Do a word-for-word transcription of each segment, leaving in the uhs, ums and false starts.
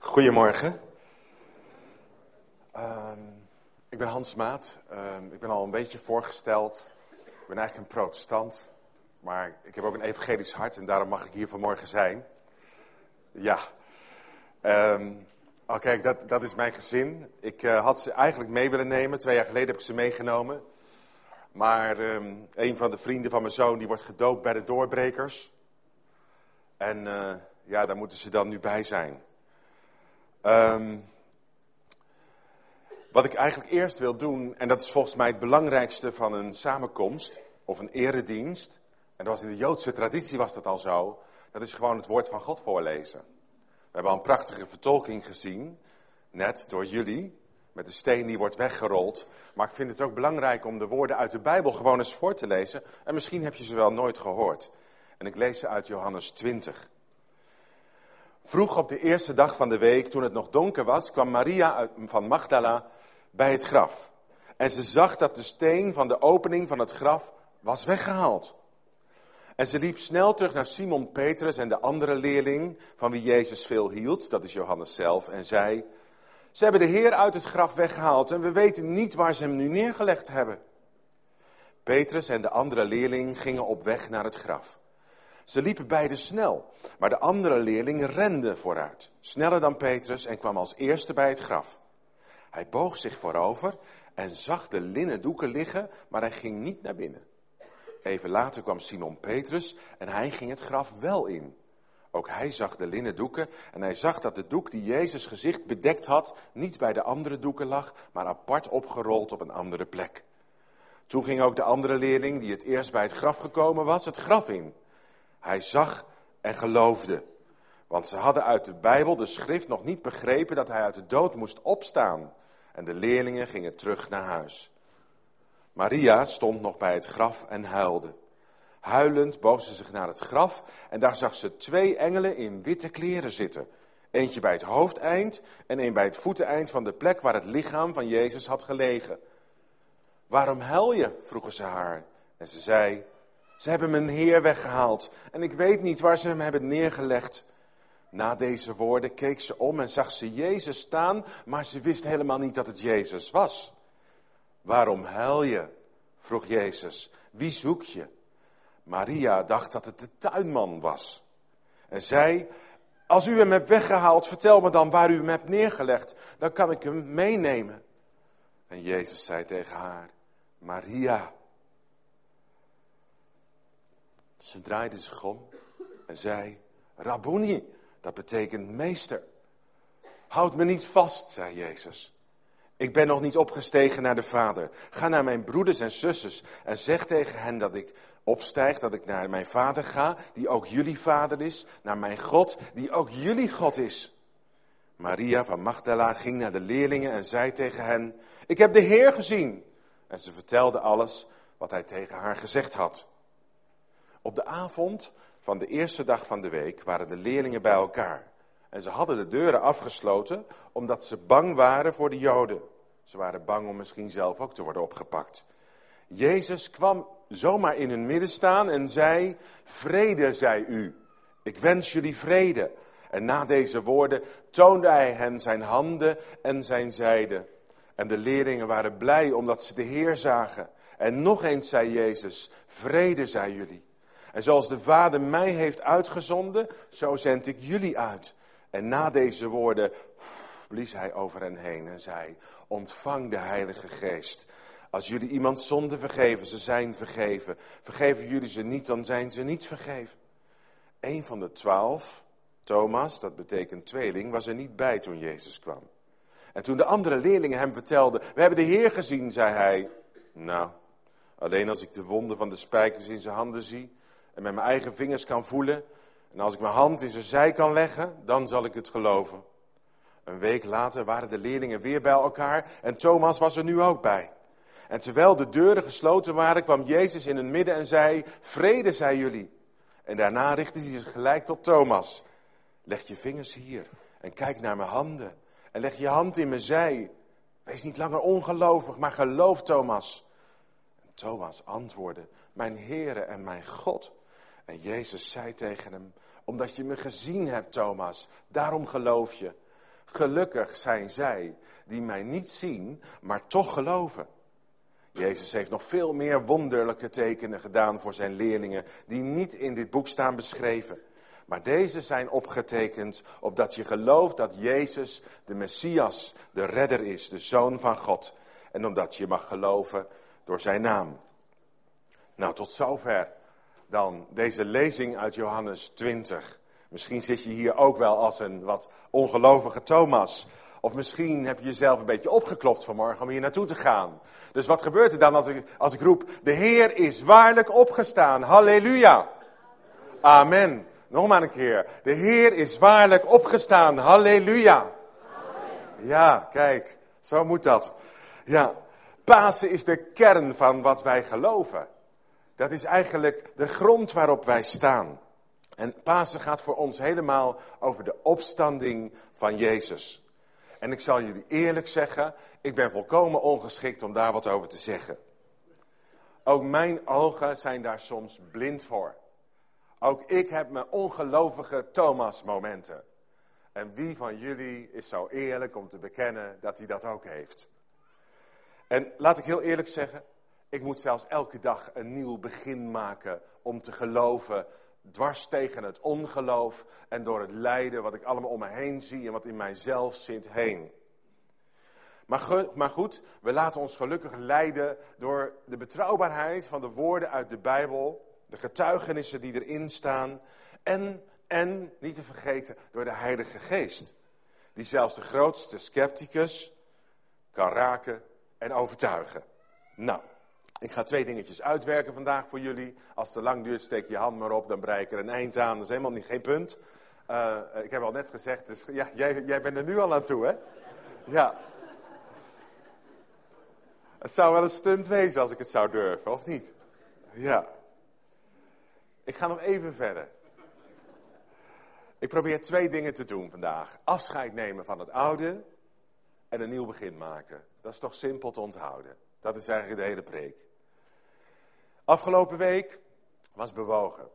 Goedemorgen. Um, ik ben Hans Maat. Um, ik ben al een beetje voorgesteld. Ik ben eigenlijk een protestant. Maar ik heb ook een evangelisch hart en daarom mag ik hier vanmorgen zijn. Ja. Um, oh kijk, dat, dat is mijn gezin. Ik uh, had ze eigenlijk mee willen nemen. Twee jaar geleden heb ik ze meegenomen. Maar um, een van de vrienden van mijn zoon die wordt gedoopt bij de doorbrekers. En uh, ja, daar moeten ze dan nu bij zijn. Um, wat ik eigenlijk eerst wil doen, en dat is volgens mij het belangrijkste van een samenkomst of een eredienst, en dat was in de Joodse traditie was dat al zo, dat is gewoon het woord van God voorlezen. We hebben al een prachtige vertolking gezien, net door jullie, met de steen die wordt weggerold. Maar ik vind het ook belangrijk om de woorden uit de Bijbel gewoon eens voor te lezen, en misschien heb je ze wel nooit gehoord. En ik lees ze uit Johannes twintig. Vroeg op de eerste dag van de week, toen het nog donker was, kwam Maria van Magdala bij het graf. En ze zag dat de steen van de opening van het graf was weggehaald. En ze liep snel terug naar Simon Petrus en de andere leerling van wie Jezus veel hield, dat is Johannes zelf, en zei: ze hebben de Heer uit het graf weggehaald en we weten niet waar ze hem nu neergelegd hebben. Petrus en de andere leerling gingen op weg naar het graf. Ze liepen beide snel, maar de andere leerling rende vooruit, sneller dan Petrus en kwam als eerste bij het graf. Hij boog zich voorover en zag de linnen doeken liggen, maar hij ging niet naar binnen. Even later kwam Simon Petrus en hij ging het graf wel in. Ook hij zag de linnen doeken en hij zag dat de doek die Jezus' gezicht bedekt had, niet bij de andere doeken lag, maar apart opgerold op een andere plek. Toen ging ook de andere leerling, die het eerst bij het graf gekomen was, het graf in. Hij zag en geloofde, want ze hadden uit de Bijbel, de schrift, nog niet begrepen dat hij uit de dood moest opstaan. En de leerlingen gingen terug naar huis. Maria stond nog bij het graf en huilde. Huilend boog ze zich naar het graf en daar zag ze twee engelen in witte kleren zitten. Eentje bij het hoofdeind en een bij het voeteneind van de plek waar het lichaam van Jezus had gelegen. Waarom huil je? Vroegen ze haar. En ze zei: ze hebben mijn Heer weggehaald en ik weet niet waar ze hem hebben neergelegd. Na deze woorden keek ze om en zag ze Jezus staan, maar ze wist helemaal niet dat het Jezus was. Waarom huil je? Vroeg Jezus. Wie zoek je? Maria dacht dat het de tuinman was. En zei: als u hem hebt weggehaald, vertel me dan waar u hem hebt neergelegd. Dan kan ik hem meenemen. En Jezus zei tegen haar: Maria. Ze draaide zich om en zei: Rabboni, dat betekent meester. Houd me niet vast, zei Jezus. Ik ben nog niet opgestegen naar de Vader. Ga naar mijn broeders en zusters en zeg tegen hen dat ik opstijg, dat ik naar mijn Vader ga, die ook jullie Vader is, naar mijn God, die ook jullie God is. Maria van Magdala ging naar de leerlingen en zei tegen hen: ik heb de Heer gezien. En ze vertelde alles wat hij tegen haar gezegd had. Op de avond van de eerste dag van de week waren de leerlingen bij elkaar. En ze hadden de deuren afgesloten omdat ze bang waren voor de Joden. Ze waren bang om misschien zelf ook te worden opgepakt. Jezus kwam zomaar in hun midden staan en zei: vrede zij u. Ik wens jullie vrede. En na deze woorden toonde hij hen zijn handen en zijn zijde. En de leerlingen waren blij omdat ze de Heer zagen. En nog eens zei Jezus: vrede zij jullie. En zoals de Vader mij heeft uitgezonden, zo zend ik jullie uit. En na deze woorden blies hij over hen heen en zei: ontvang de Heilige Geest. Als jullie iemand zonde vergeven, ze zijn vergeven. Vergeven jullie ze niet, dan zijn ze niet vergeven. Eén van de twaalf, Thomas, dat betekent tweeling, was er niet bij toen Jezus kwam. En toen de andere leerlingen hem vertelden: we hebben de Heer gezien, zei hij: nou, alleen als ik de wonden van de spijkers in zijn handen zie en met mijn eigen vingers kan voelen, en als ik mijn hand in zijn zij kan leggen, dan zal ik het geloven. Een week later waren de leerlingen weer bij elkaar en Thomas was er nu ook bij. En terwijl de deuren gesloten waren, kwam Jezus in hun midden en zei: vrede zij jullie. En daarna richtte hij zich gelijk tot Thomas: leg je vingers hier en kijk naar mijn handen. En leg je hand in mijn zij. Wees niet langer ongelovig, maar geloof, Thomas. En Thomas antwoordde: mijn Heere en mijn God. En Jezus zei tegen hem: omdat je me gezien hebt, Thomas, daarom geloof je. Gelukkig zijn zij die mij niet zien, maar toch geloven. Jezus heeft nog veel meer wonderlijke tekenen gedaan voor zijn leerlingen, die niet in dit boek staan beschreven. Maar deze zijn opgetekend, opdat je gelooft dat Jezus de Messias, de redder is, de Zoon van God. En omdat je mag geloven door zijn naam. Nou, tot zover dan deze lezing uit Johannes twintig. Misschien zit je hier ook wel als een wat ongelovige Thomas. Of misschien heb je jezelf een beetje opgeklopt vanmorgen om hier naartoe te gaan. Dus wat gebeurt er dan als ik, als ik roep, de Heer is waarlijk opgestaan. Halleluja. Amen. Nog maar een keer. De Heer is waarlijk opgestaan. Halleluja. Ja, kijk, zo moet dat. Ja, Pasen is de kern van wat wij geloven. Dat is eigenlijk de grond waarop wij staan. En Pasen gaat voor ons helemaal over de opstanding van Jezus. En ik zal jullie eerlijk zeggen, ik ben volkomen ongeschikt om daar wat over te zeggen. Ook mijn ogen zijn daar soms blind voor. Ook ik heb mijn ongelovige Thomas-momenten. En wie van jullie is zo eerlijk om te bekennen dat hij dat ook heeft? En laat ik heel eerlijk zeggen, ik moet zelfs elke dag een nieuw begin maken om te geloven, dwars tegen het ongeloof en door het lijden wat ik allemaal om me heen zie en wat in mijzelf zit heen. Maar, ge, maar goed, we laten ons gelukkig leiden door de betrouwbaarheid van de woorden uit de Bijbel, de getuigenissen die erin staan en, en niet te vergeten, door de Heilige Geest, die zelfs de grootste scepticus kan raken en overtuigen. Nou, ik ga twee dingetjes uitwerken vandaag voor jullie. Als het te lang duurt, steek je hand maar op, dan bereik ik er een eind aan. Dat is helemaal niet, geen punt. Uh, ik heb al net gezegd, dus, ja, jij, jij bent er nu al aan toe, hè? Ja. Het zou wel een stunt wezen als ik het zou durven, of niet? Ja. Ik ga nog even verder. Ik probeer twee dingen te doen vandaag. Afscheid nemen van het oude en een nieuw begin maken. Dat is toch simpel te onthouden. Dat is eigenlijk de hele preek. Afgelopen week was bewogen.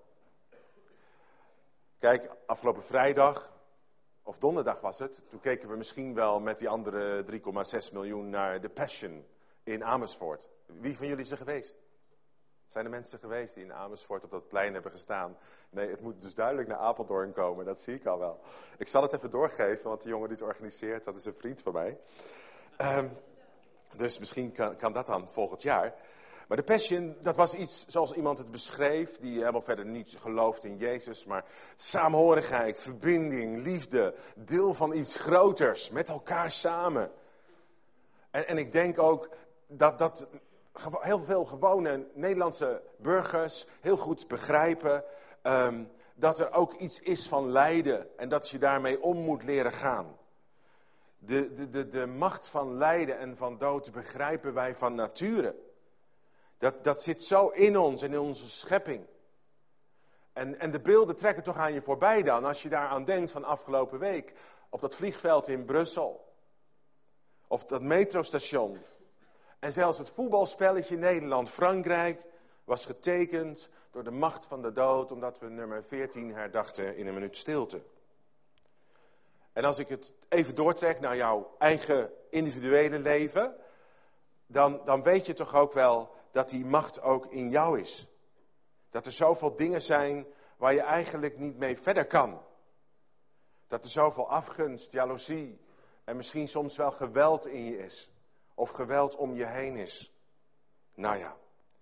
Kijk, afgelopen vrijdag, of donderdag was het, toen keken we misschien wel met die andere drie komma zes miljoen naar The Passion in Amersfoort. Wie van jullie is er geweest? Zijn er mensen geweest die in Amersfoort op dat plein hebben gestaan? Nee, het moet dus duidelijk naar Apeldoorn komen, dat zie ik al wel. Ik zal het even doorgeven, want de jongen die het organiseert, dat is een vriend van mij. Um, dus misschien kan, kan dat dan volgend jaar. Maar de Passion, dat was iets zoals iemand het beschreef, die helemaal verder niet gelooft in Jezus, maar saamhorigheid, verbinding, liefde, deel van iets groters, met elkaar samen. En, en ik denk ook dat, dat heel veel gewone Nederlandse burgers heel goed begrijpen um, dat er ook iets is van lijden en dat je daarmee om moet leren gaan. De, de, de, de macht van lijden en van dood begrijpen wij van nature. Dat, dat zit zo in ons en in onze schepping. En, en de beelden trekken toch aan je voorbij dan, als je daaraan denkt van afgelopen week. Op dat vliegveld in Brussel. Of dat metrostation. En zelfs het voetbalspelletje Nederland-Frankrijk was getekend door de macht van de dood, omdat we nummer veertien herdachten in een minuut stilte. En als ik het even doortrek naar jouw eigen individuele leven, dan, dan weet je toch ook wel dat die macht ook in jou is. Dat er zoveel dingen zijn waar je eigenlijk niet mee verder kan. Dat er zoveel afgunst, jaloezie en misschien soms wel geweld in je is. Of geweld om je heen is. Nou ja.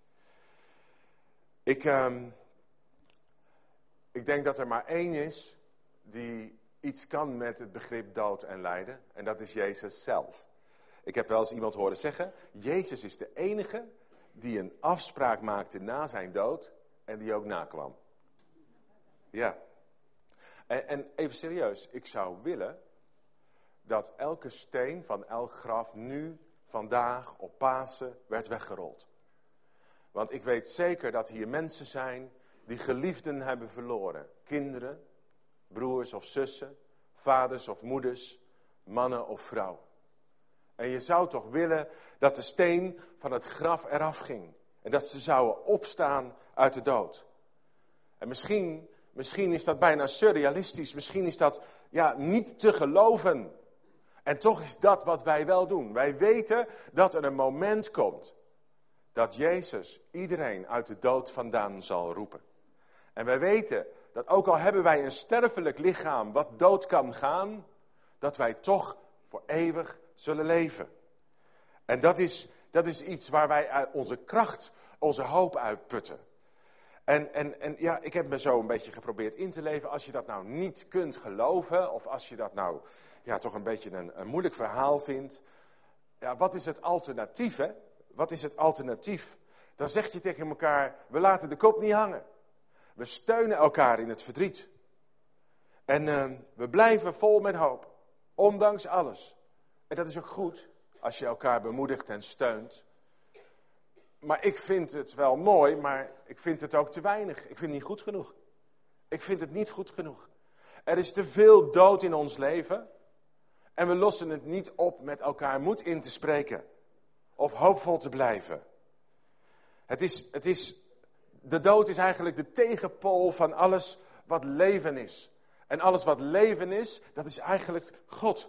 Ik, um, ik denk dat er maar één is die iets kan met het begrip dood en lijden. En dat is Jezus zelf. Ik heb wel eens iemand horen zeggen, Jezus is de enige die een afspraak maakte na zijn dood en die ook nakwam. Ja. En, en even serieus, ik zou willen dat elke steen van elk graf nu, vandaag, op Pasen, werd weggerold. Want ik weet zeker dat hier mensen zijn die geliefden hebben verloren. Kinderen, broers of zussen, vaders of moeders, mannen of vrouwen. En je zou toch willen dat de steen van het graf eraf ging. En dat ze zouden opstaan uit de dood. En misschien, misschien is dat bijna surrealistisch. Misschien is dat ja, niet te geloven. En toch is dat wat wij wel doen. Wij weten dat er een moment komt dat Jezus iedereen uit de dood vandaan zal roepen. En wij weten dat ook al hebben wij een sterfelijk lichaam wat dood kan gaan, dat wij toch voor eeuwig zullen leven. En dat is, dat is iets waar wij onze kracht, onze hoop uitputten. En, en, en ja, ik heb me zo een beetje geprobeerd in te leven. Als je dat nou niet kunt geloven, of als je dat nou ja, toch een beetje een, een moeilijk verhaal vindt. Ja, wat is het alternatief, hè? Wat is het alternatief? Dan zeg je tegen elkaar, we laten de kop niet hangen. We steunen elkaar in het verdriet. En uh, we blijven vol met hoop, ondanks alles. En dat is ook goed, als je elkaar bemoedigt en steunt. Maar ik vind het wel mooi, maar ik vind het ook te weinig. Ik vind het niet goed genoeg. Ik vind het niet goed genoeg. Er is te veel dood in ons leven. En we lossen het niet op met elkaar moed in te spreken. Of hoopvol te blijven. Het is, het is, de dood is eigenlijk de tegenpool van alles wat leven is. En alles wat leven is, dat is eigenlijk God.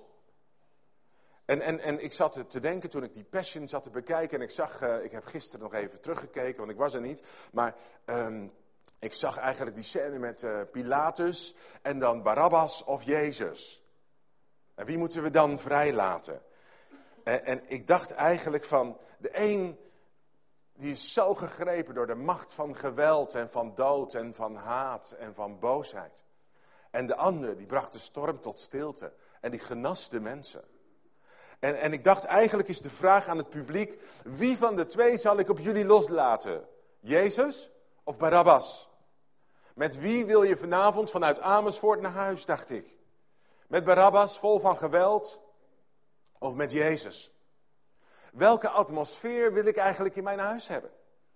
En, en, en ik zat te denken toen ik die Passion zat te bekijken. En ik zag, uh, ik heb gisteren nog even teruggekeken, want ik was er niet. Maar um, ik zag eigenlijk die scène met uh, Pilatus en dan Barabbas of Jezus. En wie moeten we dan vrijlaten? En, en ik dacht eigenlijk van, de een die is zo gegrepen door de macht van geweld en van dood en van haat en van boosheid. En de ander die bracht de storm tot stilte en die genas de mensen. En, en ik dacht, eigenlijk is de vraag aan het publiek, wie van de twee zal ik op jullie loslaten? Jezus of Barabbas? Met wie wil je vanavond vanuit Amersfoort naar huis, dacht ik. Met Barabbas, vol van geweld, of met Jezus? Welke atmosfeer wil ik eigenlijk in mijn huis hebben?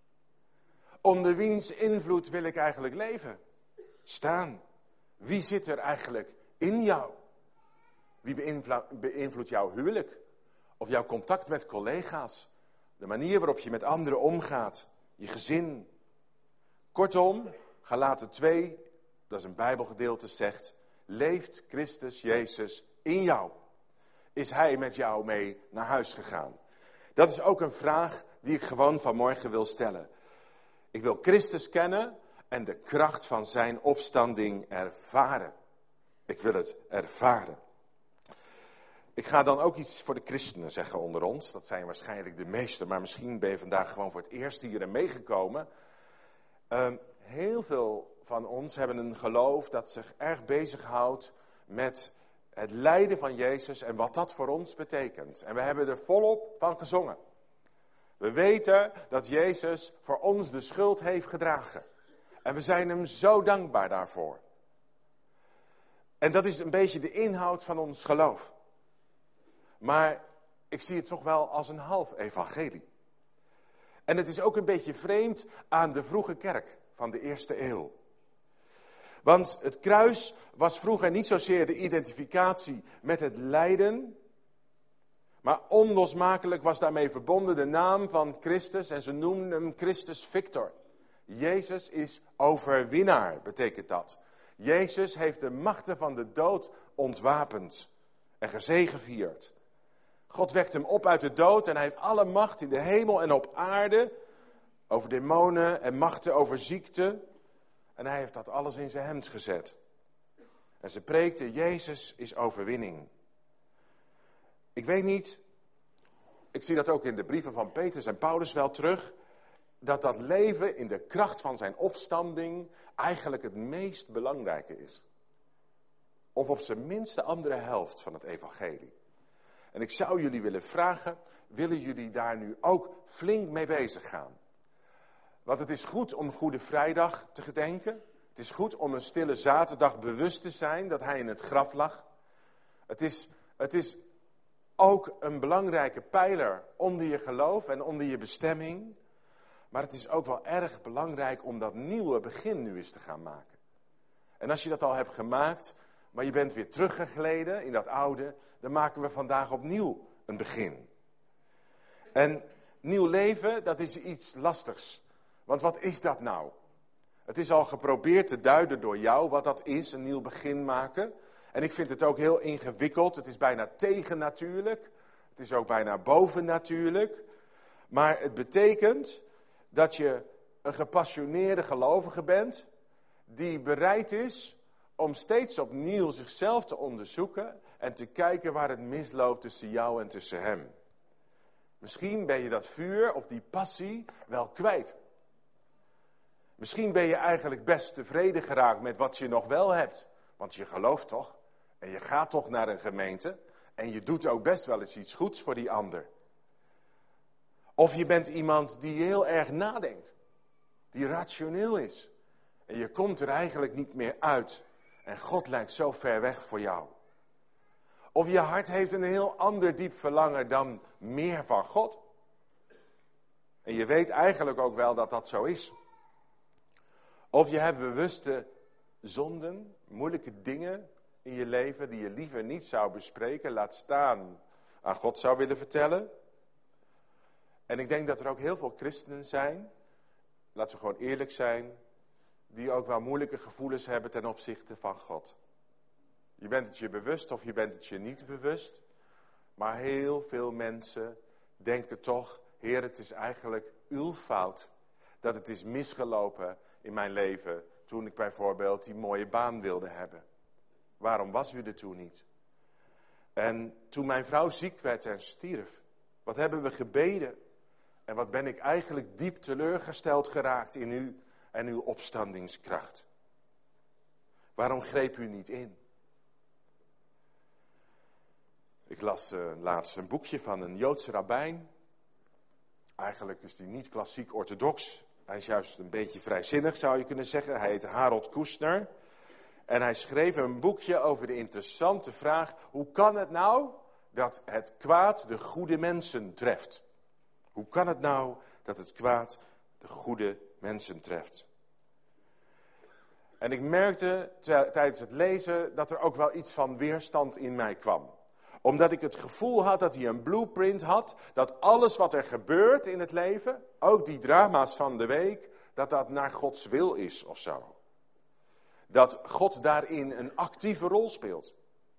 Onder wiens invloed wil ik eigenlijk leven? Staan. Wie zit er eigenlijk in jou? Wie beïnvloedt jouw huwelijk? Of jouw contact met collega's? De manier waarop je met anderen omgaat? Je gezin? Kortom, Galaten twee, dat is een Bijbelgedeelte, zegt, leeft Christus Jezus in jou? Is Hij met jou mee naar huis gegaan? Dat is ook een vraag die ik gewoon vanmorgen wil stellen. Ik wil Christus kennen en de kracht van zijn opstanding ervaren. Ik wil het ervaren. Ik ga dan ook iets voor de christenen zeggen onder ons. Dat zijn waarschijnlijk de meesten, maar misschien ben je vandaag gewoon voor het eerst hier en meegekomen. Uh, heel veel van ons hebben een geloof dat zich erg bezighoudt met het lijden van Jezus en wat dat voor ons betekent. En we hebben er volop van gezongen. We weten dat Jezus voor ons de schuld heeft gedragen. En we zijn hem zo dankbaar daarvoor. En dat is een beetje de inhoud van ons geloof. Maar ik zie het toch wel als een half evangelie. En het is ook een beetje vreemd aan de vroege kerk van de eerste eeuw. Want het kruis was vroeger niet zozeer de identificatie met het lijden, maar onlosmakelijk was daarmee verbonden de naam van Christus en ze noemden hem Christus Victor. Jezus is overwinnaar, betekent dat. Jezus heeft de machten van de dood ontwapend en gezegevierd. God wekt hem op uit de dood en hij heeft alle macht in de hemel en op aarde, over demonen en machten over ziekte. En hij heeft dat alles in zijn hemd gezet. En ze preekten, Jezus is overwinning. Ik weet niet, ik zie dat ook in de brieven van Petrus en Paulus wel terug, dat dat leven in de kracht van zijn opstanding eigenlijk het meest belangrijke is. Of op zijn minst de andere helft van het evangelie. En ik zou jullie willen vragen, willen jullie daar nu ook flink mee bezig gaan? Want het is goed om Goede Vrijdag te gedenken. Het is goed om een stille zaterdag bewust te zijn dat hij in het graf lag. Het is, het is ook een belangrijke pijler onder je geloof en onder je bestemming. Maar het is ook wel erg belangrijk om dat nieuwe begin nu eens te gaan maken. En als je dat al hebt gemaakt, maar je bent weer teruggegleden in dat oude, dan maken we vandaag opnieuw een begin. En nieuw leven, dat is iets lastigs. Want wat is dat nou? Het is al geprobeerd te duiden door jou wat dat is, een nieuw begin maken. En ik vind het ook heel ingewikkeld. Het is bijna tegennatuurlijk. Het is ook bijna bovennatuurlijk. Maar het betekent dat je een gepassioneerde gelovige bent, die bereid is om steeds opnieuw zichzelf te onderzoeken en te kijken waar het misloopt tussen jou en tussen hem. Misschien ben je dat vuur of die passie wel kwijt. Misschien ben je eigenlijk best tevreden geraakt met wat je nog wel hebt. Want je gelooft toch? En je gaat toch naar een gemeente? En je doet ook best wel eens iets goeds voor die ander. Of je bent iemand die heel erg nadenkt. Die rationeel is. En je komt er eigenlijk niet meer uit. En God lijkt zo ver weg voor jou. Of je hart heeft een heel ander diep verlangen dan meer van God. En je weet eigenlijk ook wel dat dat zo is. Of je hebt bewuste zonden, moeilijke dingen in je leven die je liever niet zou bespreken, laat staan aan God zou willen vertellen. En ik denk dat er ook heel veel christenen zijn, laten we gewoon eerlijk zijn, die ook wel moeilijke gevoelens hebben ten opzichte van God. Je bent het je bewust of je bent het je niet bewust. Maar heel veel mensen denken toch, Heer, het is eigenlijk uw fout dat het is misgelopen in mijn leven toen ik bijvoorbeeld die mooie baan wilde hebben. Waarom was u er toen niet? En toen mijn vrouw ziek werd en stierf, wat hebben we gebeden? En wat ben ik eigenlijk diep teleurgesteld geraakt in u en uw opstandingskracht. Waarom greep u niet in? Ik las uh, laatst een boekje van een Joodse rabbijn. Eigenlijk is die niet klassiek orthodox. Hij is juist een beetje vrijzinnig, zou je kunnen zeggen. Hij heet Harold Kushner. En hij schreef een boekje over de interessante vraag: hoe kan het nou dat het kwaad de goede mensen treft? Hoe kan het nou dat het kwaad de goede mensen treft? En ik merkte tijdens het lezen dat er ook wel iets van weerstand in mij kwam. Omdat ik het gevoel had dat hij een blueprint had, dat alles wat er gebeurt in het leven, ook die drama's van de week, dat dat naar Gods wil is of zo. Dat God daarin een actieve rol speelt.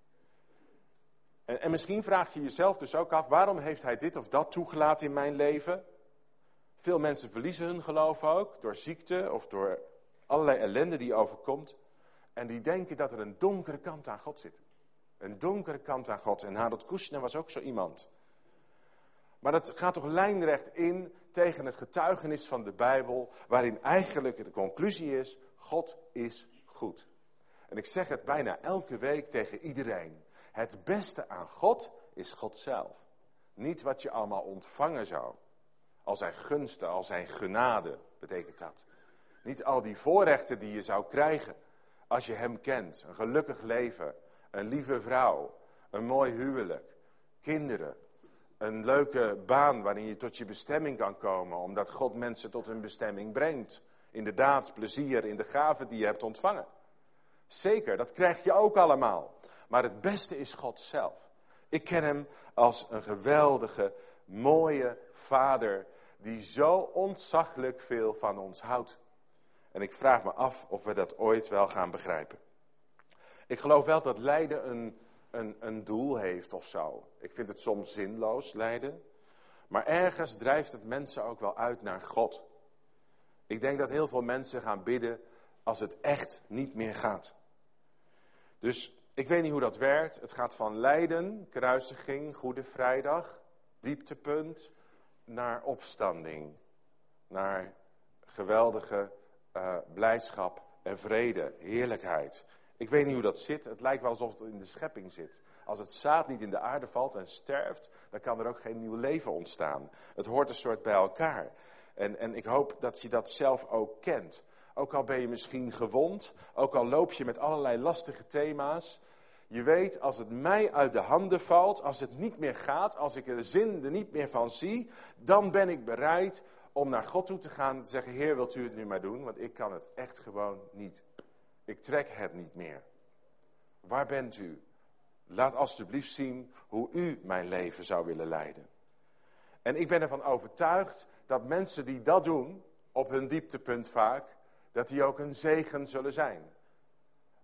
En, en misschien vraag je jezelf dus ook af, waarom heeft hij dit of dat toegelaten in mijn leven? Veel mensen verliezen hun geloof ook, door ziekte of door allerlei ellende die overkomt. En die denken dat er een donkere kant aan God zit. Een donkere kant aan God. En Harold Kushner was ook zo iemand. Maar dat gaat toch lijnrecht in tegen het getuigenis van de Bijbel, waarin eigenlijk de conclusie is, God is goed. En ik zeg het bijna elke week tegen iedereen. Het beste aan God is God zelf. Niet wat je allemaal ontvangen zou. Al zijn gunsten, al zijn genade, betekent dat. Niet al die voorrechten die je zou krijgen als je hem kent. Een gelukkig leven, een lieve vrouw, een mooi huwelijk, kinderen. Een leuke baan waarin je tot je bestemming kan komen, omdat God mensen tot hun bestemming brengt. Inderdaad, plezier in de gaven die je hebt ontvangen. Zeker, dat krijg je ook allemaal. Maar het beste is God zelf. Ik ken hem als een geweldige, mooie vader die zo ontzaglijk veel van ons houdt. En ik vraag me af of we dat ooit wel gaan begrijpen. Ik geloof wel dat lijden een, een, een doel heeft of zo. Ik vind het soms zinloos, lijden. Maar ergens drijft het mensen ook wel uit naar God. Ik denk dat heel veel mensen gaan bidden als het echt niet meer gaat. Dus ik weet niet hoe dat werkt. Het gaat van lijden, kruisiging, Goede Vrijdag, dieptepunt, naar opstanding. Naar geweldige uh, blijdschap en vrede, heerlijkheid. Ik weet niet hoe dat zit. Het lijkt wel alsof het in de schepping zit. Als het zaad niet in de aarde valt en sterft, dan kan er ook geen nieuw leven ontstaan. Het hoort een soort bij elkaar. En, en ik hoop dat je dat zelf ook kent. Ook al ben je misschien gewond, ook al loop je met allerlei lastige thema's. Je weet, als het mij uit de handen valt, als het niet meer gaat, als ik de zin er niet meer van zie, dan ben ik bereid om naar God toe te gaan en te zeggen, Heer, wilt u het nu maar doen? Want ik kan het echt gewoon niet. Ik trek het niet meer. Waar bent u? Laat alstublieft zien hoe u mijn leven zou willen leiden. En ik ben ervan overtuigd dat mensen die dat doen, op hun dieptepunt vaak, dat die ook een zegen zullen zijn.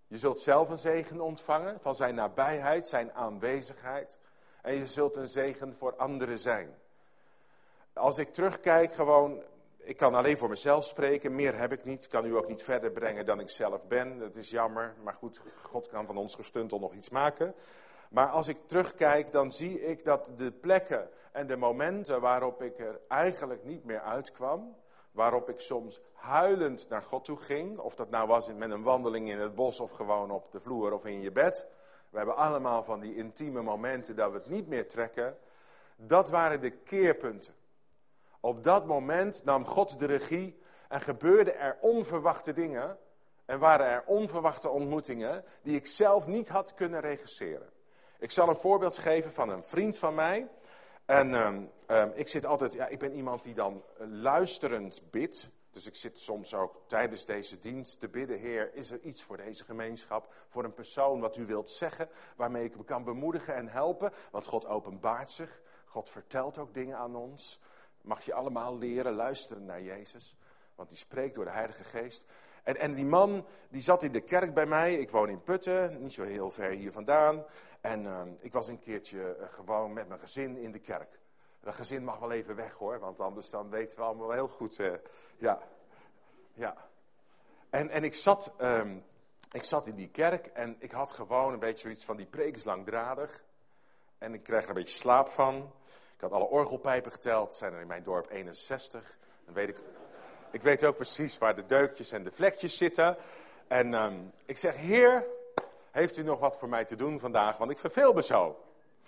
Je zult zelf een zegen ontvangen van zijn nabijheid, zijn aanwezigheid. En je zult een zegen voor anderen zijn. Als ik terugkijk gewoon, ik kan alleen voor mezelf spreken, meer heb ik niet. Ik kan u ook niet verder brengen dan ik zelf ben. Dat is jammer, maar goed, God kan van ons gestuntel nog iets maken. Maar als ik terugkijk, dan zie ik dat de plekken en de momenten waarop ik er eigenlijk niet meer uitkwam, waarop ik soms huilend naar God toe ging, of dat nou was met een wandeling in het bos of gewoon op de vloer of in je bed. We hebben allemaal van die intieme momenten dat we het niet meer trekken. Dat waren de keerpunten. Op dat moment nam God de regie en gebeurden er onverwachte dingen en waren er onverwachte ontmoetingen die ik zelf niet had kunnen regisseren. Ik zal een voorbeeld geven van een vriend van mij. En um, um, ik zit altijd, ja, ik ben iemand die dan luisterend bidt. Dus ik zit soms ook tijdens deze dienst te bidden. Heer, is er iets voor deze gemeenschap, voor een persoon wat u wilt zeggen, waarmee ik me kan bemoedigen en helpen? Want God openbaart zich, God vertelt ook dingen aan ons. Mag je allemaal leren luisteren naar Jezus, want die spreekt door de Heilige Geest. En, en die man, die zat in de kerk bij mij. Ik woon in Putten, niet zo heel ver hier vandaan. En uh, ik was een keertje uh, gewoon met mijn gezin in de kerk. Dat gezin mag wel even weg hoor, want anders dan weten we allemaal wel heel goed. Uh, ja, ja. En, en ik, zat, um, ik zat in die kerk en ik had gewoon een beetje zoiets van die preek is langdradig. En ik kreeg er een beetje slaap van. Ik had alle orgelpijpen geteld, zijn er in mijn dorp eenenzestig. Dan weet ik... Ik weet ook precies waar de deukjes en de vlekjes zitten. En um, ik zeg, Heer, heeft u nog wat voor mij te doen vandaag? Want ik verveel me zo.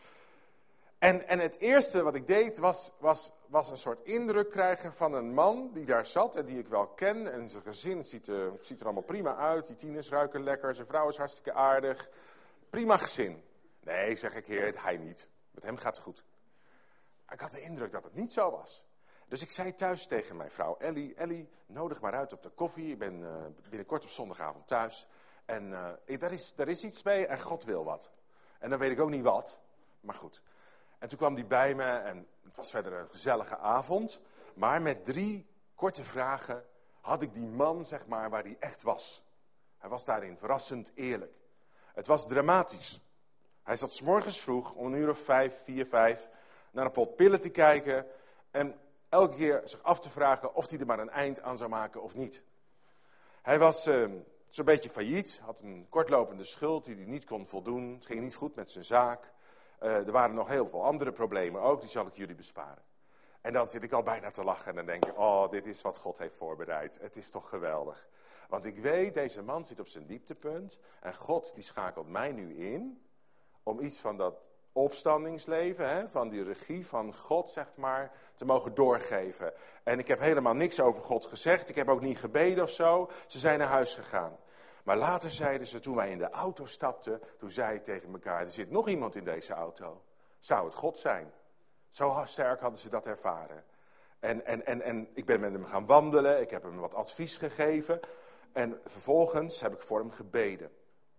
En, en het eerste wat ik deed was, was, was een soort indruk krijgen van een man die daar zat en die ik wel ken. En zijn gezin ziet er, ziet er allemaal prima uit. Die tieners ruiken lekker, zijn vrouw is hartstikke aardig. Prima gezin. Nee, zeg ik, Heer, hij niet. Met hem gaat het goed. Maar ik had de indruk dat het niet zo was. Dus ik zei thuis tegen mijn vrouw Ellie, Ellie, nodig maar uit op de koffie. Ik ben uh, binnenkort op zondagavond thuis. En uh, ik, daar, is, daar is iets mee en God wil wat. En dan weet ik ook niet wat, maar goed. En toen kwam die bij me en het was verder een gezellige avond. Maar met drie korte vragen had ik die man, zeg maar, waar hij echt was. Hij was daarin verrassend eerlijk. Het was dramatisch. Hij zat 's morgens vroeg, om een uur of vijf, vier, vijf, naar een pot pillen te kijken en elke keer zich af te vragen of hij er maar een eind aan zou maken of niet. Hij was uh, zo'n beetje failliet, had een kortlopende schuld die hij niet kon voldoen. Het ging niet goed met zijn zaak. Uh, er waren nog heel veel andere problemen ook, die zal ik jullie besparen. En dan zit ik al bijna te lachen en dan denk ik, oh, dit is wat God heeft voorbereid. Het is toch geweldig. Want ik weet, deze man zit op zijn dieptepunt en God die schakelt mij nu in om iets van dat opstandingsleven, hè, van die regie van God, zeg maar, te mogen doorgeven. En ik heb helemaal niks over God gezegd, ik heb ook niet gebeden of zo. Ze zijn naar huis gegaan. Maar later zeiden ze, toen wij in de auto stapten, toen zei ik tegen elkaar, er zit nog iemand in deze auto. Zou het God zijn? Zo sterk hadden ze dat ervaren. En, en, en, en ik ben met hem gaan wandelen, ik heb hem wat advies gegeven. En vervolgens heb ik voor hem gebeden.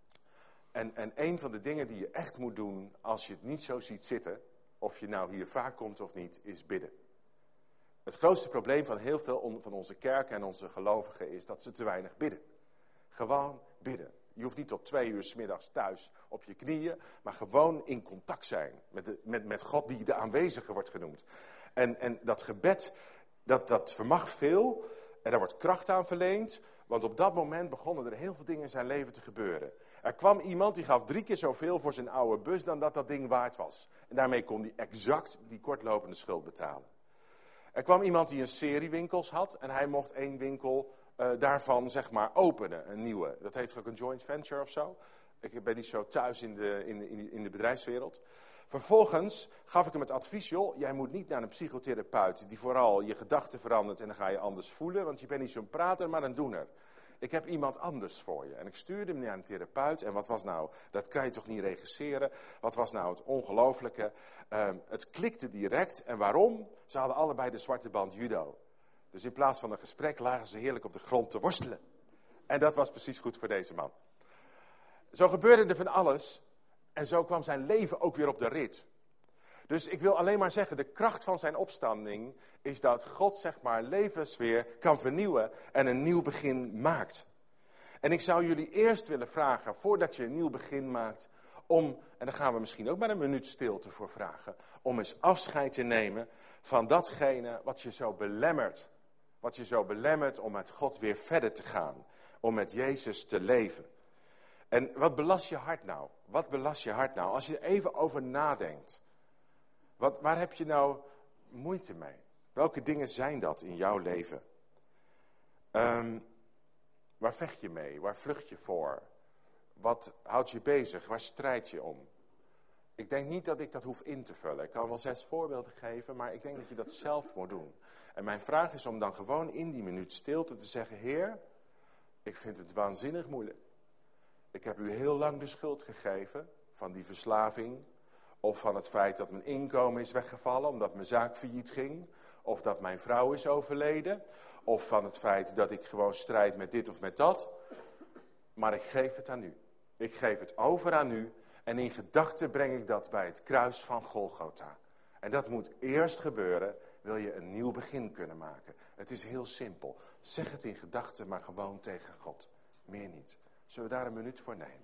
En, en een van de dingen die je echt moet doen als je het niet zo ziet zitten, of je nou hier vaak komt of niet, is bidden. Het grootste probleem van heel veel van onze kerken en onze gelovigen is dat ze te weinig bidden. Gewoon bidden. Je hoeft niet tot twee uur 's middags thuis op je knieën, maar gewoon in contact zijn met, de, met, met God die de aanwezige wordt genoemd. En, en dat gebed, dat, dat vermag veel en daar wordt kracht aan verleend, want op dat moment begonnen er heel veel dingen in zijn leven te gebeuren. Er kwam iemand die gaf drie keer zoveel voor zijn oude bus dan dat dat ding waard was. En daarmee kon hij exact die kortlopende schuld betalen. Er kwam iemand die een serie winkels had en hij mocht één winkel uh, daarvan zeg maar openen, een nieuwe. Dat heet ook een joint venture of zo. Ik ben niet zo thuis in de, in, in, in de bedrijfswereld. Vervolgens gaf ik hem het advies, joh, jij moet niet naar een psychotherapeut die vooral je gedachten verandert en dan ga je anders voelen, want je bent niet zo'n prater, maar een doener. Ik heb iemand anders voor je. En ik stuurde hem naar een therapeut. En wat was nou, dat kan je toch niet regisseren. Wat was nou het ongelooflijke? Um, het klikte direct. En waarom? Ze hadden allebei de zwarte band judo. Dus in plaats van een gesprek lagen ze heerlijk op de grond te worstelen. En dat was precies goed voor deze man. Zo gebeurde er van alles. En zo kwam zijn leven ook weer op de rit. Dus ik wil alleen maar zeggen, de kracht van zijn opstanding is dat God zeg maar levens weer kan vernieuwen en een nieuw begin maakt. En ik zou jullie eerst willen vragen, voordat je een nieuw begin maakt, om, en daar gaan we misschien ook maar een minuut stilte voor vragen, om eens afscheid te nemen van datgene wat je zo belemmert. Wat je zo belemmert om met God weer verder te gaan. Om met Jezus te leven. En wat belast je hart nou? Wat belast je hart nou? Als je er even over nadenkt. Wat, waar heb je nou moeite mee? Welke dingen zijn dat in jouw leven? Um, waar vecht je mee? Waar vlucht je voor? Wat houdt je bezig? Waar strijd je om? Ik denk niet dat ik dat hoef in te vullen. Ik kan wel zes voorbeelden geven, maar ik denk dat je dat zelf moet doen. En mijn vraag is om dan gewoon in die minuut stilte te zeggen, Heer, ik vind het waanzinnig moeilijk. Ik heb u heel lang de schuld gegeven van die verslaving. Of van het feit dat mijn inkomen is weggevallen omdat mijn zaak failliet ging. Of dat mijn vrouw is overleden. Of van het feit dat ik gewoon strijd met dit of met dat. Maar ik geef het aan u. Ik geef het over aan u. En in gedachten breng ik dat bij het kruis van Golgotha. En dat moet eerst gebeuren, wil je een nieuw begin kunnen maken. Het is heel simpel. Zeg het in gedachten, maar gewoon tegen God. Meer niet. Zullen we daar een minuut voor nemen?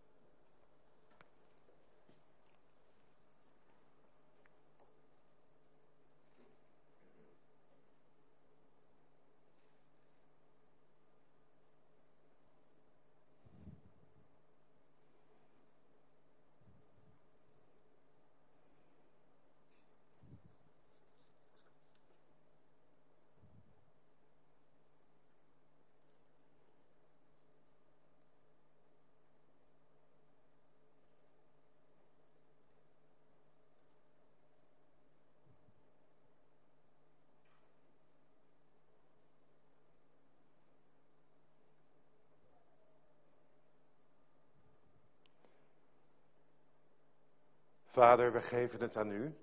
Vader, we geven het aan u.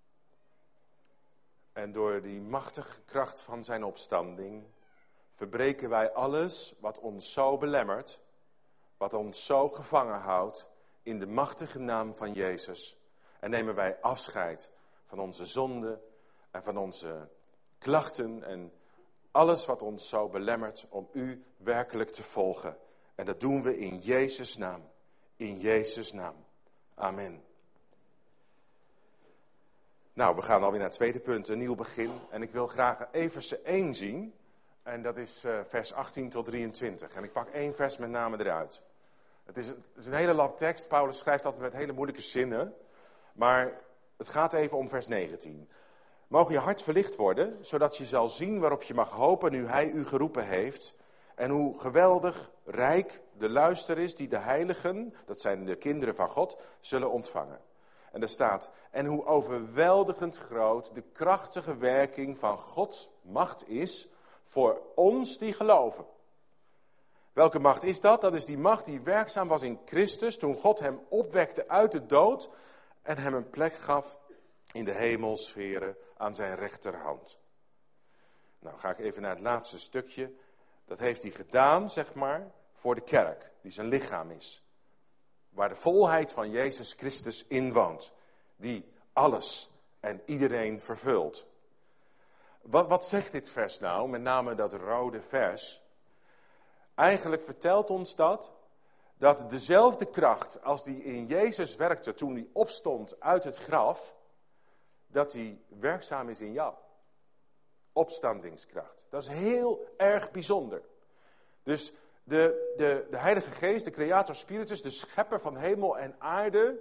En door die machtige kracht van zijn opstanding verbreken wij alles wat ons zo belemmert, wat ons zo gevangen houdt, in de machtige naam van Jezus. En nemen wij afscheid van onze zonden en van onze klachten en alles wat ons zo belemmert om u werkelijk te volgen. En dat doen we in Jezus' naam. In Jezus' naam. Amen. Nou, we gaan alweer naar het tweede punt, een nieuw begin. En ik wil graag Efeze één zien. En dat is uh, vers achttien tot drieëntwintig. En ik pak één vers met name eruit. Het is, een, het is een hele lap tekst. Paulus schrijft altijd met hele moeilijke zinnen. Maar het gaat even om vers negentien. Mogen je hart verlicht worden, zodat je zal zien waarop je mag hopen nu hij u geroepen heeft. En hoe geweldig rijk de luister is die de heiligen, dat zijn de kinderen van God, zullen ontvangen. En er staat, en hoe overweldigend groot de krachtige werking van Gods macht is voor ons die geloven. Welke macht is dat? Dat is die macht die werkzaam was in Christus toen God hem opwekte uit de dood en hem een plek gaf in de hemelsferen aan zijn rechterhand. Nou ga ik even naar het laatste stukje. Dat heeft hij gedaan, zeg maar, voor de kerk, die zijn lichaam is. Waar de volheid van Jezus Christus in woont. Die alles en iedereen vervult. Wat, wat zegt dit vers nou? Met name dat rode vers. Eigenlijk vertelt ons dat. Dat dezelfde kracht als die in Jezus werkte toen hij opstond uit het graf. Dat die werkzaam is in jou. Opstandingskracht. Dat is heel erg bijzonder. Dus de, de, de Heilige Geest, de Creator Spiritus, de schepper van hemel en aarde,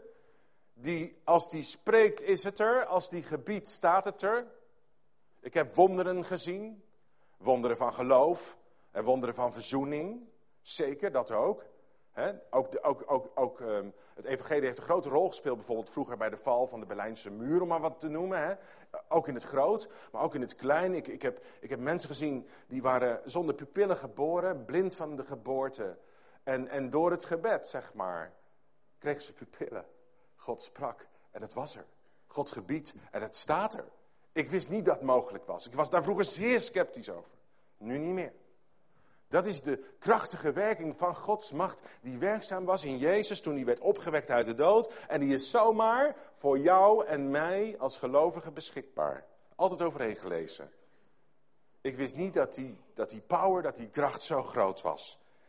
die als die spreekt is het er, als die gebiedt staat het er. Ik heb wonderen gezien, wonderen van geloof en wonderen van verzoening, zeker dat ook. He, ook de, ook, ook, ook um, het evangelie heeft een grote rol gespeeld, bijvoorbeeld vroeger bij de val van de Berlijnse muur, om maar wat te noemen. He. Ook in het groot, maar ook in het klein. Ik, ik, heb, ik heb mensen gezien die waren zonder pupillen geboren, blind van de geboorte. En, en door het gebed, zeg maar, kregen ze pupillen. God sprak en het was er. Gods gebied en het staat er. Ik wist niet dat het mogelijk was. Ik was daar vroeger zeer sceptisch over. Nu niet meer. Dat is de krachtige werking van Gods macht die werkzaam was in Jezus toen hij werd opgewekt uit de dood. En die is zomaar voor jou en mij als gelovigen beschikbaar. Altijd overheen gelezen. Ik wist niet dat die, dat die power, dat die kracht zo groot was.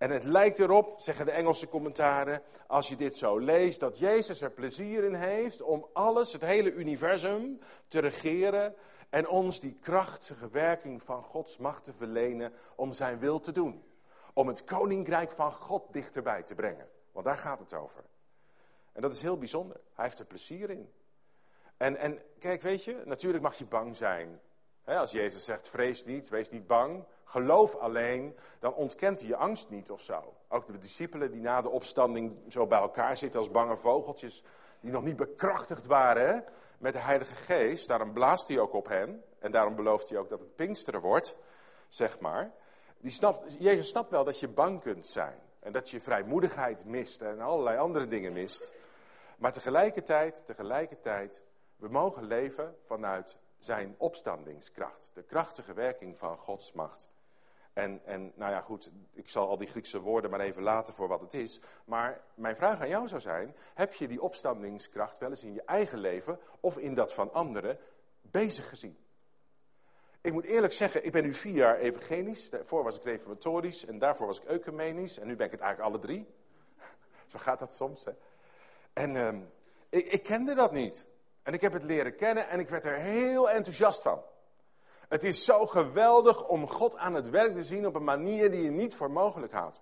En het lijkt erop, zeggen de Engelse commentaren, als je dit zo leest, dat Jezus er plezier in heeft om alles, het hele universum, te regeren en ons die krachtige werking van Gods macht te verlenen om zijn wil te doen. Om het koninkrijk van God dichterbij te brengen. Want daar gaat het over. En dat is heel bijzonder. Hij heeft er plezier in. En, en kijk, weet je, natuurlijk mag je bang zijn. He, als Jezus zegt, vrees niet, wees niet bang, geloof alleen, dan ontkent hij je angst niet of zo. Ook de discipelen die na de opstanding zo bij elkaar zitten als bange vogeltjes, die nog niet bekrachtigd waren he, met de Heilige Geest, daarom blaast hij ook op hen. En daarom belooft hij ook dat het Pinksteren wordt, zeg maar. Die snapt, Jezus snapt wel dat je bang kunt zijn. En dat je vrijmoedigheid mist en allerlei andere dingen mist. Maar tegelijkertijd, tegelijkertijd, we mogen leven vanuit zijn opstandingskracht. De krachtige werking van Gods macht. En, en nou ja goed, ik zal al die Griekse woorden maar even laten voor wat het is. Maar mijn vraag aan jou zou zijn, heb je die opstandingskracht wel eens in je eigen leven of in dat van anderen bezig gezien? Ik moet eerlijk zeggen, ik ben nu vier jaar evangelisch. Daarvoor was ik reformatorisch en daarvoor was ik ecumenisch. En nu ben ik het eigenlijk alle drie. Zo gaat dat soms, hè. En um, ik, ik kende dat niet. En ik heb het leren kennen en ik werd er heel enthousiast van. Het is zo geweldig om God aan het werk te zien op een manier die je niet voor mogelijk houdt.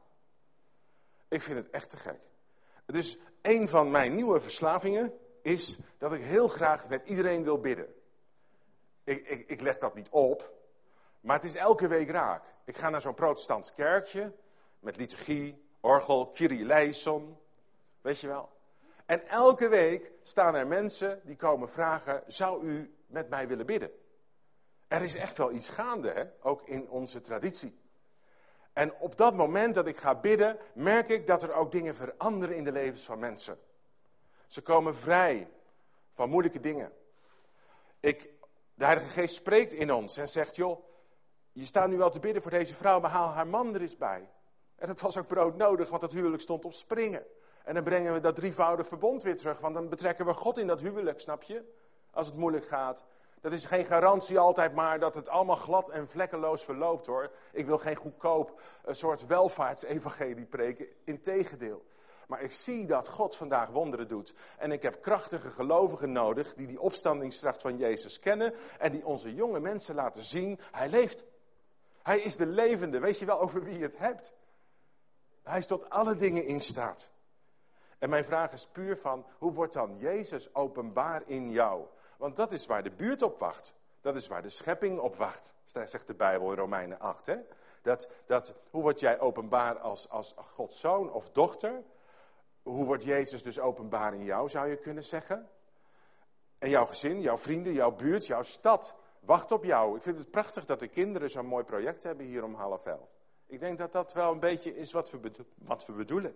Ik vind het echt te gek. Dus een van mijn nieuwe verslavingen is dat ik heel graag met iedereen wil bidden. Ik, ik, ik leg dat niet op, maar het is elke week raak. Ik ga naar zo'n protestants kerkje met liturgie, orgel, Kyrie eleison, weet je wel. En elke week staan er mensen die komen vragen, zou u met mij willen bidden? Er is echt wel iets gaande, hè? Ook in onze traditie. En op dat moment dat ik ga bidden, merk ik dat er ook dingen veranderen in de levens van mensen. Ze komen vrij van moeilijke dingen. Ik, de Heilige Geest spreekt in ons en zegt, joh, je staat nu wel te bidden voor deze vrouw, maar haal haar man er eens bij. En dat was ook broodnodig, want dat huwelijk stond op springen. En dan brengen we dat drievoudig verbond weer terug, want dan betrekken we God in dat huwelijk, snap je? Als het moeilijk gaat. Dat is geen garantie altijd maar dat het allemaal glad en vlekkeloos verloopt, hoor. Ik wil geen goedkoop een soort welvaartsevangelie preken, integendeel. Maar ik zie dat God vandaag wonderen doet. En ik heb krachtige gelovigen nodig die die opstandingskracht van Jezus kennen en die onze jonge mensen laten zien, hij leeft. Hij is de levende, weet je wel over wie je het hebt? Hij is tot alle dingen in staat. En mijn vraag is puur van, hoe wordt dan Jezus openbaar in jou? Want dat is waar de buurt op wacht. Dat is waar de schepping op wacht, zegt de Bijbel in Romeinen acht. Hè? Dat, dat, hoe word jij openbaar als, als Gods zoon of dochter? Hoe wordt Jezus dus openbaar in jou, zou je kunnen zeggen? En jouw gezin, jouw vrienden, jouw buurt, jouw stad wacht op jou. Ik vind het prachtig dat de kinderen zo'n mooi project hebben hier om half elf. Ik denk dat dat wel een beetje is wat we, bedo- wat we bedoelen.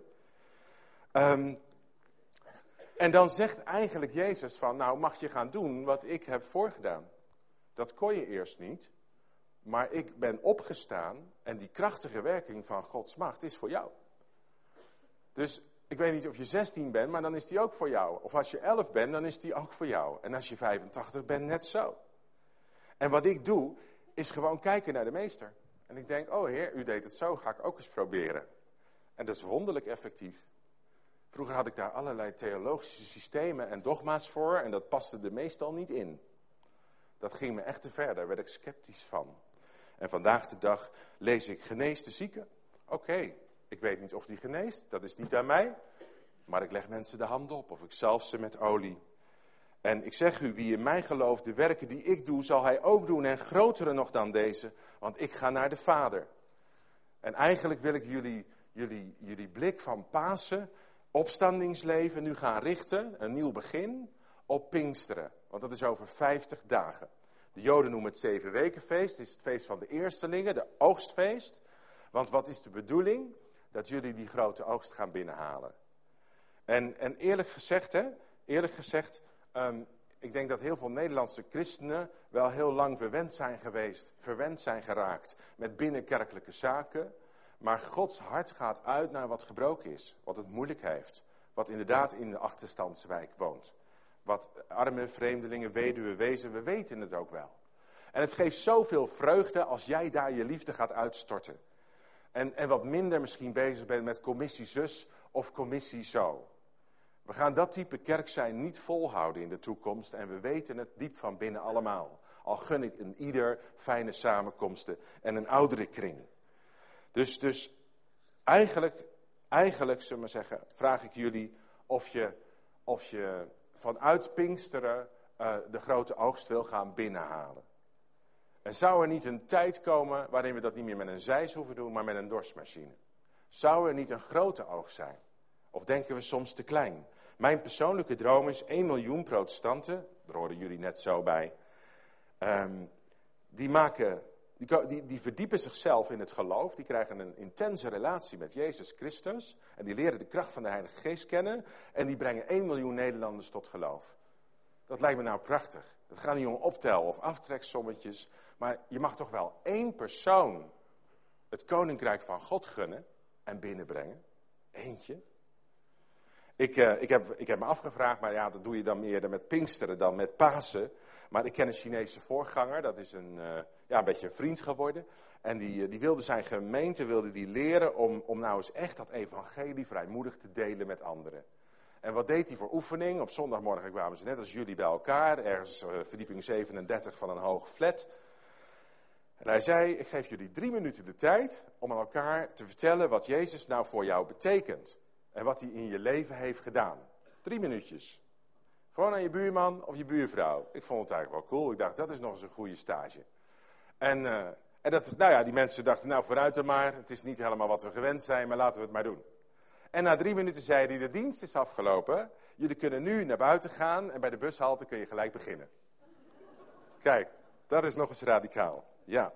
Um, en dan zegt eigenlijk Jezus van, nou mag je gaan doen wat ik heb voorgedaan. Dat kon je eerst niet, maar ik ben opgestaan en die krachtige werking van Gods macht is voor jou. Dus ik weet niet of je zestien bent, maar dan is die ook voor jou. Of als je elf bent, dan is die ook voor jou. En als je vijfentachtig bent, net zo. En wat ik doe, is gewoon kijken naar de meester. En ik denk, oh Heer, u deed het zo, ga ik ook eens proberen. En dat is wonderlijk effectief. Vroeger had ik daar allerlei theologische systemen en dogma's voor en dat paste er meestal niet in. Dat ging me echt te ver, daar werd ik sceptisch van. En vandaag de dag lees ik genees de zieke. Oké, okay, ik weet niet of die geneest, dat is niet aan mij. Maar ik leg mensen de hand op of ik zalf ze met olie. En ik zeg u, wie in mij gelooft, de werken die ik doe, zal hij ook doen en grotere nog dan deze. Want ik ga naar de Vader. En eigenlijk wil ik jullie, jullie, jullie blik van Pasen, opstandingsleven nu gaan richten, een nieuw begin, op Pinksteren. Want dat is over vijftig dagen. De Joden noemen het Zevenwekenfeest, het is het feest van de eerstelingen, de oogstfeest. Want wat is de bedoeling? Dat jullie die grote oogst gaan binnenhalen. En, en eerlijk gezegd, hè, eerlijk gezegd, um, ik denk dat heel veel Nederlandse christenen wel heel lang verwend zijn geweest, verwend zijn geraakt met binnenkerkelijke zaken. Maar Gods hart gaat uit naar wat gebroken is, wat het moeilijk heeft. Wat inderdaad in de achterstandswijk woont. Wat arme vreemdelingen, weduwen, wezen, we weten het ook wel. En het geeft zoveel vreugde als jij daar je liefde gaat uitstorten. En, en wat minder misschien bezig bent met commissie zus of commissie zo. We gaan dat type kerk zijn niet volhouden in de toekomst. En we weten het diep van binnen allemaal. Al gun ik een ieder fijne samenkomsten en een oudere kring. Dus, dus eigenlijk, eigenlijk, zullen we zeggen, vraag ik jullie of je, of je vanuit Pinksteren uh, de grote oogst wil gaan binnenhalen. En zou er niet een tijd komen waarin we dat niet meer met een zeis hoeven doen, maar met een dorsmachine? Zou er niet een grote oogst zijn? Of denken we soms te klein? Mijn persoonlijke droom is één miljoen protestanten, daar horen jullie net zo bij, um, die, maken, die, die, die verdiepen zichzelf in het geloof, die krijgen een intense relatie met Jezus Christus en die leren de kracht van de Heilige Geest kennen en die brengen één miljoen Nederlanders tot geloof. Dat lijkt me nou prachtig. Het gaat niet om optel- of aftreksommetjes, maar je mag toch wel één persoon het koninkrijk van God gunnen en binnenbrengen. Eentje. Ik, uh, ik, heb, ik heb me afgevraagd, maar ja, dat doe je dan meer met Pinksteren dan met Pasen. Maar ik ken een Chinese voorganger, dat is een, uh, ja, een beetje een vriend geworden. En die, uh, die wilde zijn gemeente wilde die leren om, om nou eens echt dat evangelie vrijmoedig te delen met anderen. En wat deed hij voor oefening? Op zondagmorgen kwamen ze net als jullie bij elkaar, ergens uh, verdieping zevenendertig van een hoge flat. En hij zei, ik geef jullie drie minuten de tijd om aan elkaar te vertellen wat Jezus nou voor jou betekent. En wat hij in je leven heeft gedaan. Drie minuutjes. Gewoon aan je buurman of je buurvrouw. Ik vond het eigenlijk wel cool. Ik dacht, dat is nog eens een goede stage. En, uh, en dat, nou ja, die mensen dachten, nou vooruit dan maar. Het is niet helemaal wat we gewend zijn, maar laten we het maar doen. En na drie minuten zei hij, de dienst is afgelopen. Jullie kunnen nu naar buiten gaan en bij de bushalte kun je gelijk beginnen. Kijk, dat is nog eens radicaal. Ja.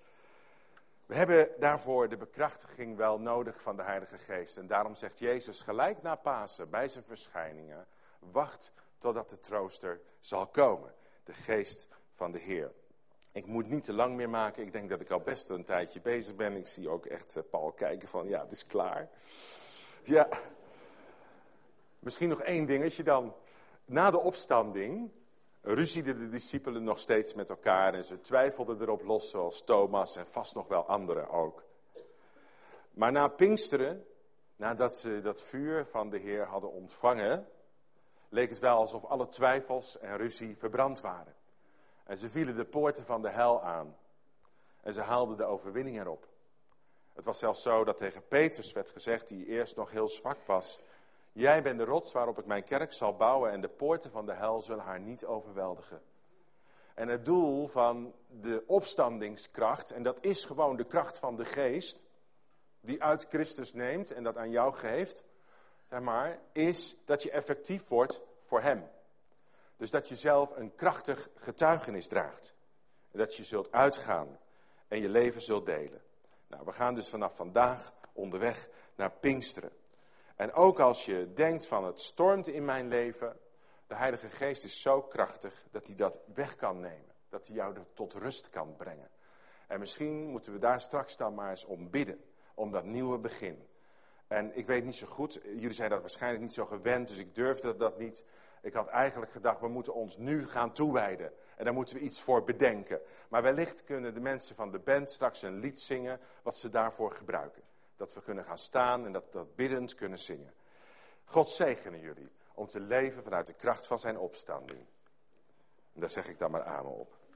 We hebben daarvoor de bekrachtiging wel nodig van de Heilige Geest. En daarom zegt Jezus gelijk na Pasen, bij zijn verschijningen, wacht totdat de trooster zal komen. De geest van de Heer. Ik moet niet te lang meer maken. Ik denk dat ik al best een tijdje bezig ben. Ik zie ook echt uh, Paul kijken van, ja, het is klaar. Ja. Misschien nog één dingetje dan. Na de opstanding ruzieden de discipelen nog steeds met elkaar en ze twijfelden erop los, zoals Thomas en vast nog wel anderen ook. Maar na Pinksteren, nadat ze dat vuur van de Heer hadden ontvangen, leek het wel alsof alle twijfels en ruzie verbrand waren. En ze vielen de poorten van de hel aan en ze haalden de overwinning erop. Het was zelfs zo dat tegen Petrus werd gezegd, die eerst nog heel zwak was, jij bent de rots waarop ik mijn kerk zal bouwen en de poorten van de hel zullen haar niet overweldigen. En het doel van de opstandingskracht, en dat is gewoon de kracht van de geest, die uit Christus neemt en dat aan jou geeft, zeg maar, is dat je effectief wordt voor hem. Dus dat je zelf een krachtig getuigenis draagt. En dat je zult uitgaan en je leven zult delen. Nou, we gaan dus vanaf vandaag onderweg naar Pinksteren. En ook als je denkt van het stormt in mijn leven, de Heilige Geest is zo krachtig dat hij dat weg kan nemen. Dat hij jou tot rust kan brengen. En misschien moeten we daar straks dan maar eens om bidden, om dat nieuwe begin. En ik weet niet zo goed, jullie zijn dat waarschijnlijk niet zo gewend, dus ik durfde dat niet. Ik had eigenlijk gedacht, we moeten ons nu gaan toewijden. En daar moeten we iets voor bedenken. Maar wellicht kunnen de mensen van de band straks een lied zingen wat ze daarvoor gebruiken. Dat we kunnen gaan staan en dat, dat biddend kunnen zingen. God zegene jullie om te leven vanuit de kracht van zijn opstanding. En daar zeg ik dan maar amen op.